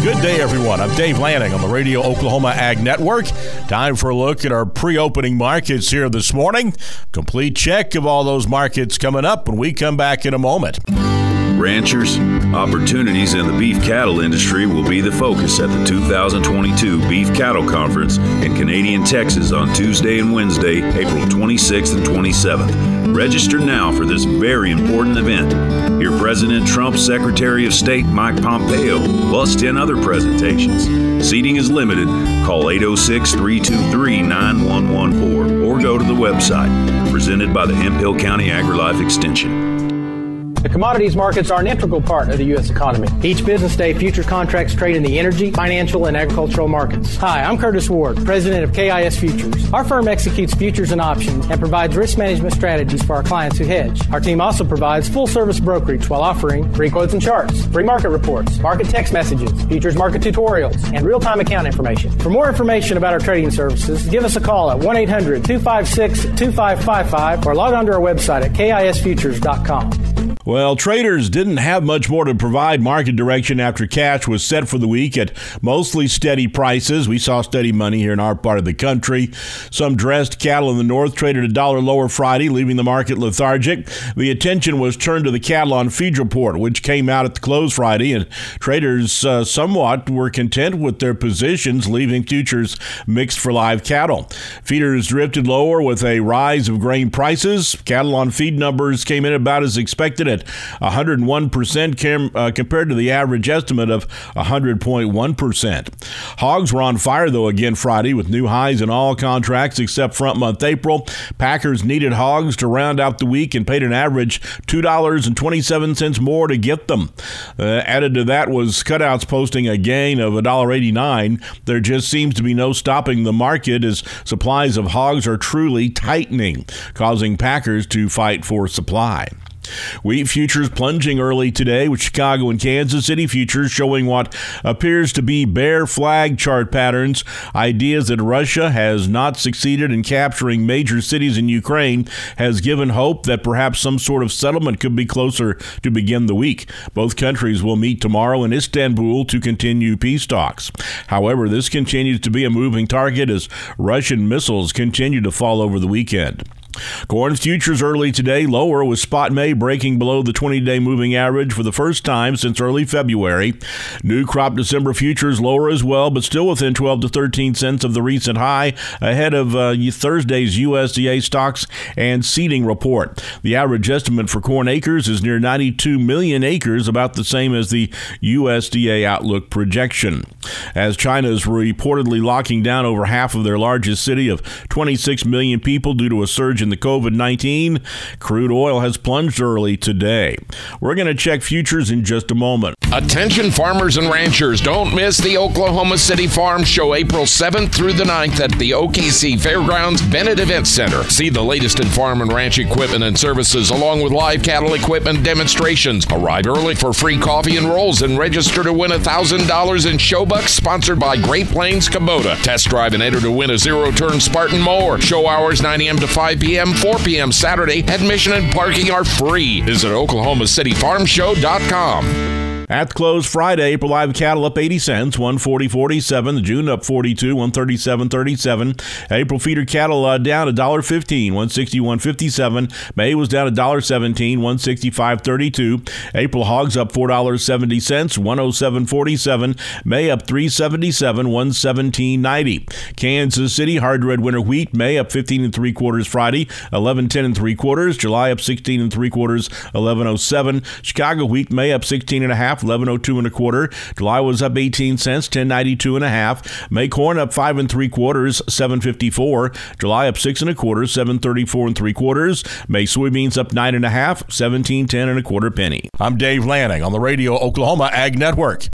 Good day, everyone. I'm Dave Lanning on the Radio Oklahoma Ag Network. Time for a look at our pre-opening markets here this morning. Complete check of all those markets coming up when we come back in a moment. Ranchers, opportunities in the beef cattle industry will be the focus at the 2022 Beef Cattle Conference in Canadian Texas on Tuesday and Wednesday, April 26th and 27th. Register now for this very important event. Hear President Trump's Secretary of State Mike Pompeo, plus 10 other presentations. Seating is limited. Call 806-323-9114 or go to the website. Presented by the Hemphill County AgriLife Extension. The commodities markets are an integral part of the U.S. economy. Each business day, futures contracts trade in the energy, financial, and agricultural markets. Hi, I'm Curtis Ward, president of KIS Futures. Our firm executes futures and options and provides risk management strategies for our clients who hedge. Our team also provides full-service brokerage while offering free quotes and charts, free market reports, market text messages, futures market tutorials, and real-time account information. For more information about our trading services, give us a call at 1-800-256-2555 or log on to our website at KISFutures.com. Well, traders didn't have much more to provide market direction after cash was set for the week at mostly steady prices. We saw steady money here in our part of the country. Some dressed cattle in the north traded $1 lower Friday, leaving the market lethargic. The attention was turned to the cattle on feed report, which came out at the close Friday, and traders somewhat were content with their positions, leaving futures mixed for live cattle. Feeders drifted lower with a rise of grain prices. Cattle on feed numbers came in about as expected at 101% compared to the average estimate of 100.1%. Hogs were on fire, though, again Friday with new highs in all contracts except front month April. Packers needed hogs to round out the week and paid an average $2.27 more to get them. Added to that was cutouts posting a gain of $1.89. There just seems to be no stopping the market as supplies of hogs are truly tightening, causing packers to fight for supply. Wheat futures plunging early today with Chicago and Kansas City futures showing what appears to be bear flag chart patterns. Ideas that Russia has not succeeded in capturing major cities in Ukraine has given hope that perhaps some sort of settlement could be closer to begin the week. Both countries will meet tomorrow in Istanbul to continue peace talks. However, this continues to be a moving target as Russian missiles continue to fall over the weekend. Corn futures early today lower with spot May breaking below the 20-day moving average for the first time since early February. New crop December futures lower as well, but still within 12 to 13 cents of the recent high ahead of Thursday's USDA stocks and seeding report. The average estimate for corn acres is near 92 million acres, about the same as the USDA outlook projection. As China is reportedly locking down over half of their largest city of 26 million people due to a surge in the COVID-19, crude oil has plunged early today. We're going to check futures in just a moment. Attention farmers and ranchers, don't miss the Oklahoma City Farm Show April 7th through the 9th at the OKC Fairgrounds Bennett Event Center. See the latest in farm and ranch equipment and services along with live cattle equipment demonstrations. Arrive early for free coffee and rolls and register to win $1,000 in show bucks sponsored by Great Plains Kubota. Test drive and enter to win a zero-turn Spartan mower. Show hours 9 a.m. to 5 p.m., 4 p.m. Saturday. Admission and parking are free. Visit OklahomaCityFarmShow.com. At the close Friday, April live cattle up 80 cents, 140.47. The June up 42, 137.37. April feeder cattle down $1.15, 161.57. May was down $1.17, 165.32. April hogs up $4.70, 107.47. May up $3.77, 117.90. Kansas City hard red winter wheat May up 15 3/4 Friday, 11.10 3/4. July up 16 3/4, 11.07. Chicago wheat May up 16.5. 11.02 1/4. July was up 18 cents, 10.92 1/2. May corn up 5 3/4, 7.54. July up 6 1/4, 7.34 3/4. May soybeans up 9 1/2, 17.10 1/4 penny. I'm Dave Lanning on the Radio Oklahoma Ag Network.